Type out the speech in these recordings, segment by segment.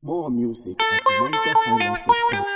More music at NigerHighlife.com.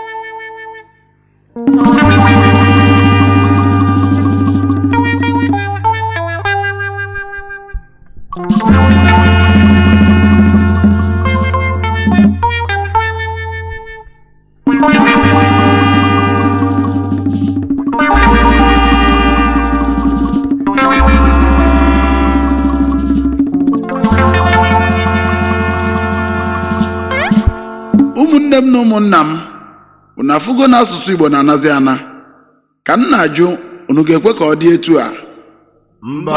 Ụmụnne m na ụmụnna m unu afụgo na asụsụ Igbo na-anazi ana ka nna ajụ unu ga-ekwe ka ọ dị etu a Mba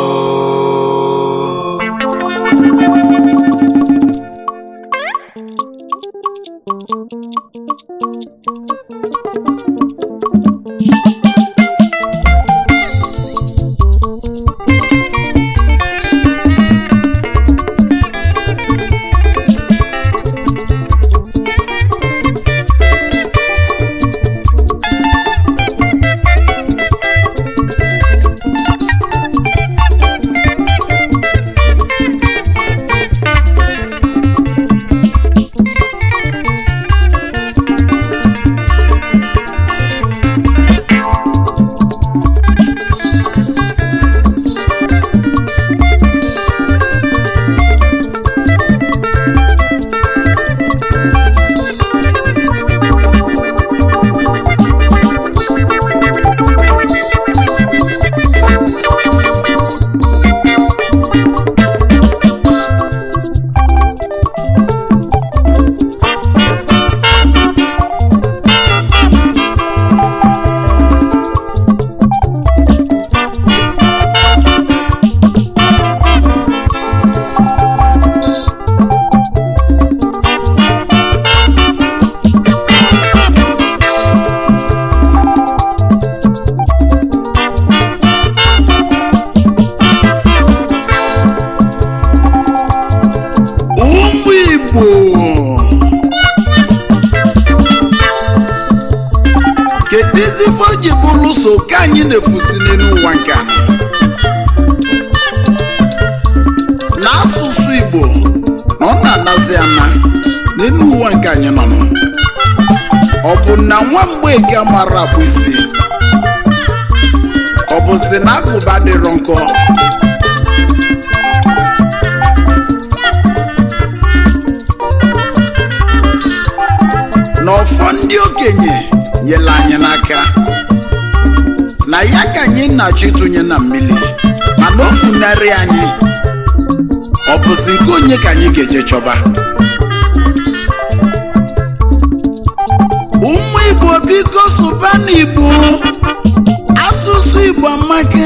kedụzi ife o ji bụrụ so ka anyị na-efusi n'ụwa nke a na asụsụ Igbo na ọ na-anazi ana n'elu ụwa nke anyị nọ ọ bụ na nwa Mgbeke mara bụ isi ọ bụzi na agụba dịrọ nkọ na ọfọ ndị okenye nyere anyị n'aka na ya ka anyị na-achọ ịtụnye na mmiri mana o funarị anyị ọ bụzi nke onye ka anyị ga-eje chọba ụmụ Igbo biko sụba n'Igbo asụsụ Igbo amaka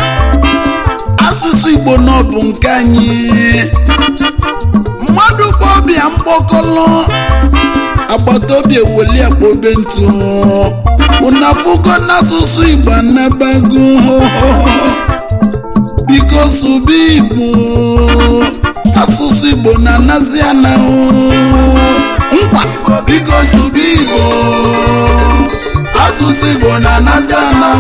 asụsụ Igbo na ọ bụ nke anyị mmadụ kpọ ọbịa mkpọkọlọ agbata obi eweli akpobe ntụ unu afụgo n'asụsụ Igbo anabago biko sụba Igbo asụsụ Igbo na-anazi ana nkwa biko sụba Igbo asụsụ Igbo na-anazi ana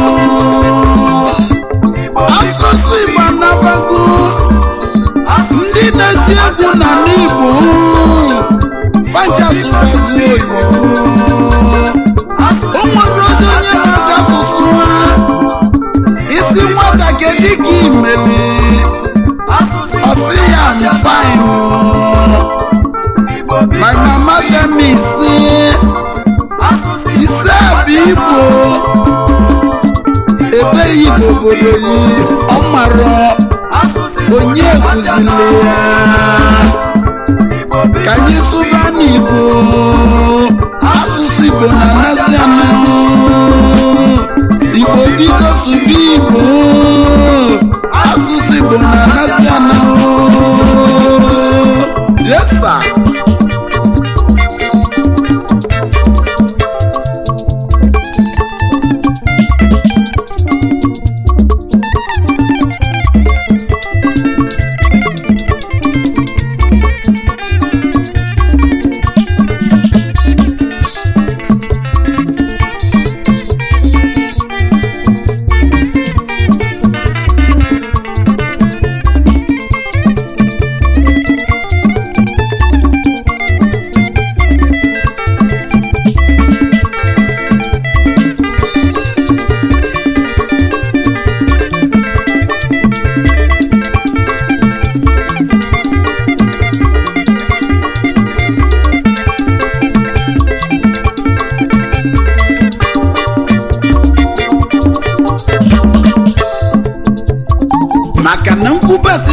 asụsụ Igbo anabago ndị na-eti egwu na n'Igbo fanchasụ Igbo ụmụrụ onye na-asụ asụsụ isi nwata kedu ka imeli ọsị ya fine my mama tell me ise bụ Igbo ebe Igbo obodo yi ọ mara onye kụzili ya ka anyị sụba n'Igbo asụsụ Igbo na-anazi ana Igbo bido sụba Igbo asụsụ Igbo na-anazi ana yesa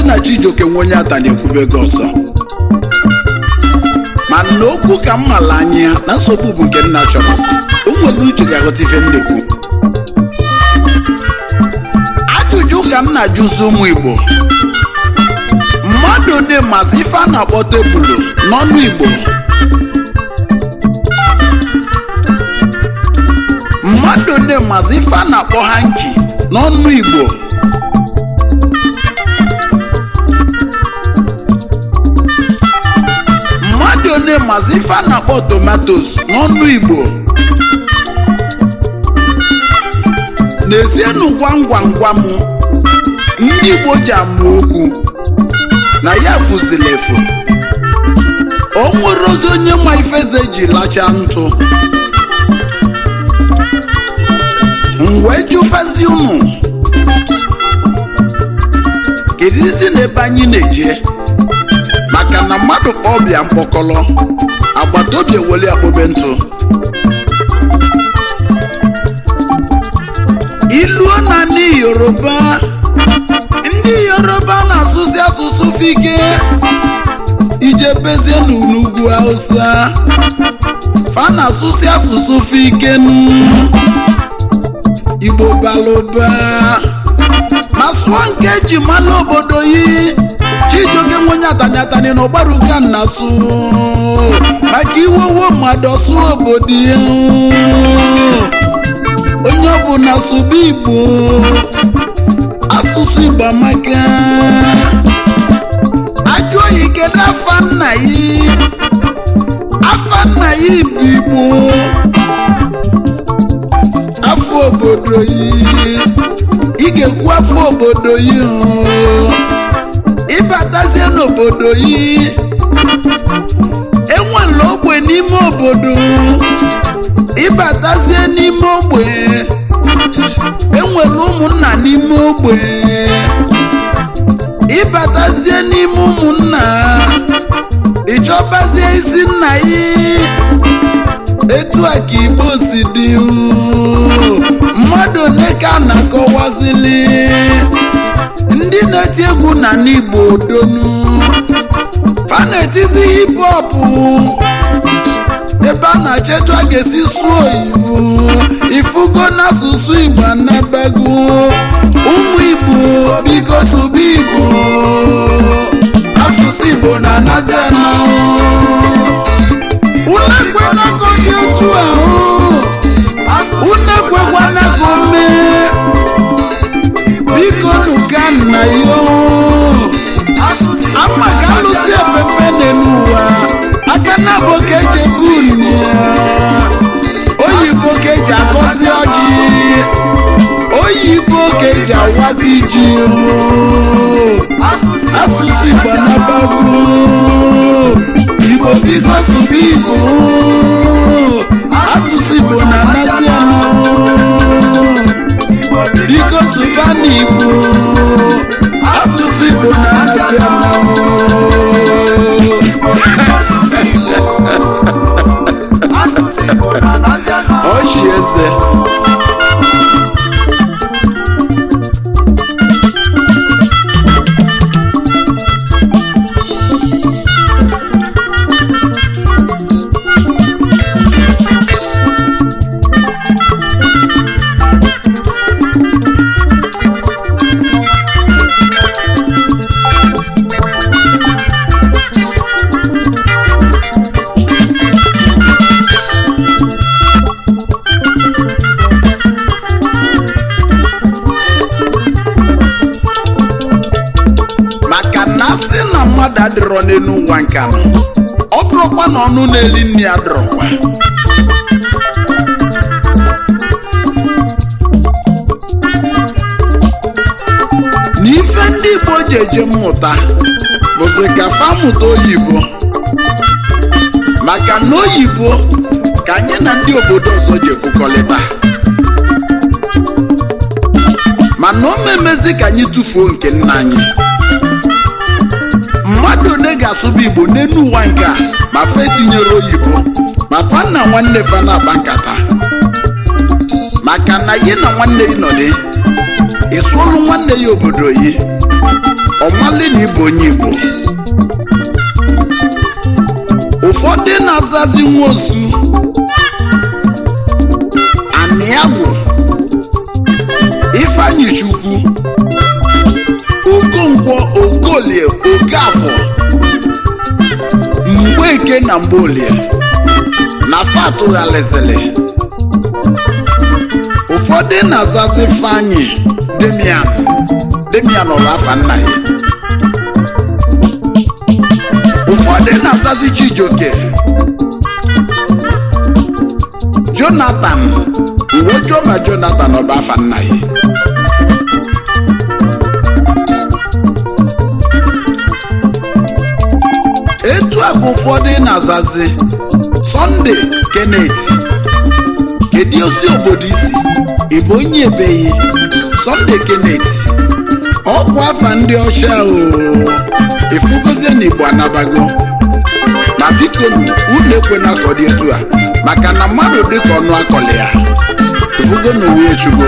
na Chijioke nwe onye ata na-ekwube gị ọsọ mana okwu ka m mala anya na nsogbu bụ nke nna chọrọsị o nwere uche ga-aghọta ife m na-ekwu ajụjụ ka m na-ajụzi ụmụ Igbo mmadụ ole masị ife a na-akpọ tebụlụ n'ọnụ Igbo mmadụ ole masị ife a na-akpọ hanki n'ọnụ Igbo mmadụ ole masị ife a na-akpọ tomatos n'ọnụ Igbo n'ezienụ gwam ndị Igbo ji amụ okwu na ya fụzili efu o nwere ozi onye ma ifeze ji lacha ntụ wee jụbazi unu kezizi na ebe anyị na-eje maka na mmadụ ọbịa mkpọkọlọ agbata obi eweli akpọbe ntụ iluo na ndị Yoruba na-asụsụ asụsụ fike ijebezie n'ugwu Hausa fa na-asụsụ asụsụ fike Igbo balụba ma sụọ nke eji mala obodo yi Chijioke nwe onye atani na ọgbaruga na-asụ maka iwewo mmadụ ọsụ obodo ya onye ọbụla sụba Igbo asụsụ Igbo amaka ajụ oyi kedu afa nna yi bụ Igbo afọ obodo yi ị ga-ekwu afọ obodo yi ịbatazie n'obodo yi enwela ogbe n'ime obodo ịbatazie n'ime ogbe enwere ụmụnna n'ime ogbe ịbatazie n'ime ụmụnna ịchọbazie isi nna yi etu a ka Igbo si dị mmadụ ole ka a na-akọwazili ndị na-eti egwu na n'Igbo donu fa na-etizi hip hop ebe a na-achetu a ga-esi sụọ Oyibo ifugo n'asụsụ Igbo anabago ụmụ Igbo biko sụba Igbo asụsụ Igbo na-anazi anọ unekwekwa dị otu ahụ unekwekwa mee biko nuka nna yo amaka alụsị epepe n'ụwa aka na boke jebu oyibo ka eji agọzi ọjị oyibo ka eji awazi ji asụsụ Igbo na-abago Igbo biko sụba Igbo asụsụ Igbo na-anasị anọ biko sụba n'Igbo asụsụ Igbo na-anasị anọ ọchị eze adịrọ n'elu ụwa nke anọ ọ bụrụkwa na ọnụ na-eli nri adịrọkwa n'ife ndị Igbo ji eje mmụta bụzi ka fa mụta oyibo maka na oyibo ka anyị na ndị obodo ọzọ ji ekwukọrịta mana o memezi ka anyị tụfuo nke nna anyị mmadụ ole ga-asụba Igbo n'elu ụwa nke a ma fa etinyere oyibo ma fa na nwanne fa na-agba nkata maka na gị na nwanne gị nọdị ịsụọlụ nwanne ya obodo yi ọmali na ibu onye Igbo ụfọdụ na-azazi nwosu Aniagwu Ifeanyi Chukwu Okonkwo Okolie Okafọ Mgbeke na Mgbolie na Fatu Ghalizili ụfọdụ na-azazi Ifeanyi Demian ọlafa nna ya ụfọdụ na-azazi Chijioke Jonathan Uwejoma Jonathan ọba afa nna ya etu a ka ụfọdụ na-azazi Sunday Kenneth kedu osi obodo isi ịbụ onye ebeghị Sunday Kenneth ọkwa afa ndị ọcha efugozie na Igbo anabago ma biko unu ekwena ka ọ dị etu a maka na mmadụ dịka ọnụ akọli ya efugo na owu echugo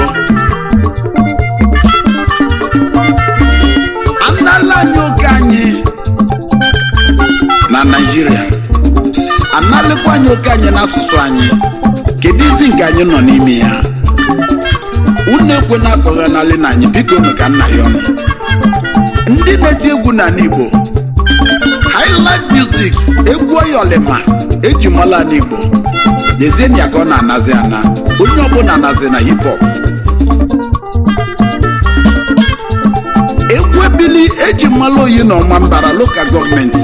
anala anyị oke anyị na Naịjirịa analịkwa anyị oke anyị n'asụsụ anyị kedu izi nke anyị nọ n'ime ya unu ekwena ka ọ ghanalị na anyị biko unu ka nna ya ọnụ ndị na-eti egwu n'ala Igbo highlight music egwu oyolima ejimala n'Igbo yezieni ya ka ọ na-anazi ana onye ọbụla anazi na hip hop egwu ebili ejimala oyi na ọma mbara local gọọmenti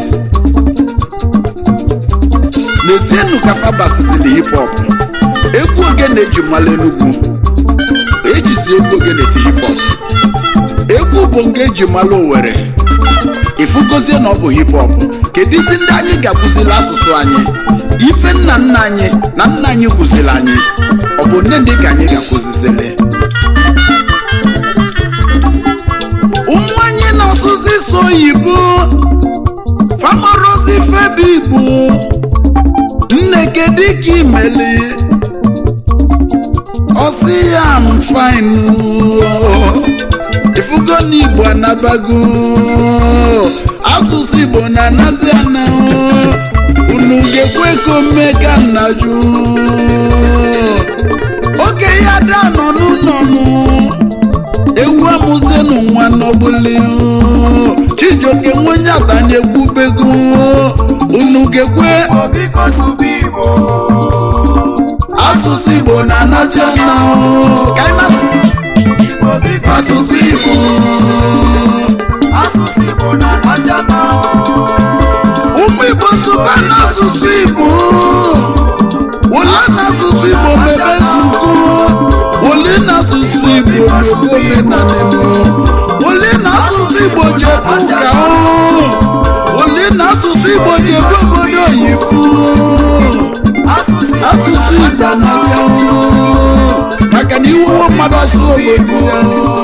n'ezienu ka fabasizili hip hop egwu ogene ejimala Enugu ejizi egwu ogene ti hip hop egwu bụ nke ejimala Owerri ifugozie na ọ bụ hip hop kedu isi ndị anyị ga-akụzili asụsụ anyị ife nna nna anyị na nna anyị kụzili anyị ọ bụ nne ndị ka anyị ga-akụzizili ụmụ anyị na-asụzi isi oyibo famarozi febe Igbo nne kedu ka imeli ọsị ya m fine ifugo n'Igbo anabago asụsụ Igbo na-anazi ana unu ga-ekwe ka omeka nnaju oge ya da nọ n'ụlọnụ ewu amụzenu nwa n'ọbụli Chijioke nwenye ata na-egwu bego unu ga-ekwe asụsụ Igbo na-anazi ana asụsụ Igbo na-anazi ana ụmụ Igbo sụba n'asụsụ Igbo wole n'asụsụ Igbo mebe nzukọ wole n'asụsụ Igbo mebe omenala wole n'asụsụ Igbo jebe ụka wole n'asụsụ Igbo jebe obodo oyibo asụsụ Igbo na-abịa maka na iwuwo mmadụ asụ obodo ya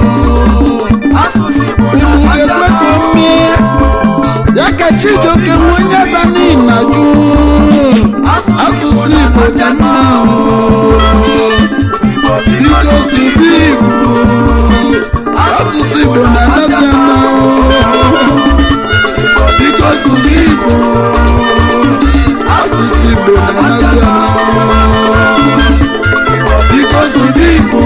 unu ga-ekwe ka o mee ya ka Chijioke nwenye ata n'ịna jụ asụsụ Igbo dị mma biko sụba Igbo asụsụ Igbo na-anazi ana biko sụba Igbo asụsụ Igbo na-anazi ana biko sụba Igbo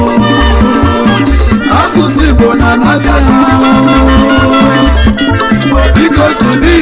asụsụ Igbo na-anazi ana biko sụba